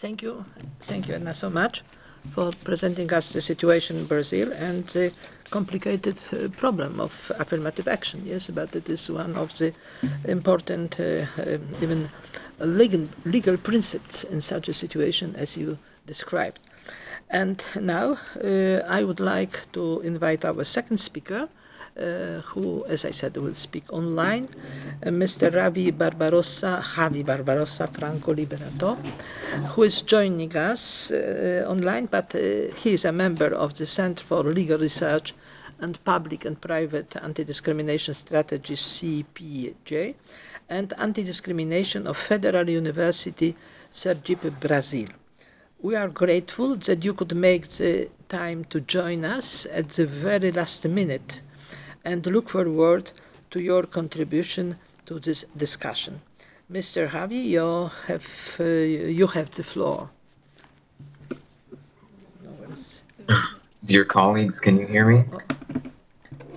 Thank you, Anna, so much for presenting us the situation in Brazil and the complicated problem of affirmative action. Yes, but it is one of the important, even legal principles in such a situation as you described. And now I would like to invite our second speaker, who, as I said, will speak online, Mr. Javi Barbarossa Franco Liberato, who is joining us online, but he is a member of the Center for Legal Research and Public and Private Anti-Discrimination Strategies, CPJ, and Anti-Discrimination of Federal University, Sergipe, Brazil. We are grateful that you could make the time to join us at the very last minute and look forward to your contribution to this discussion. Mr. Javi, you have the floor. Dear colleagues, can you hear me?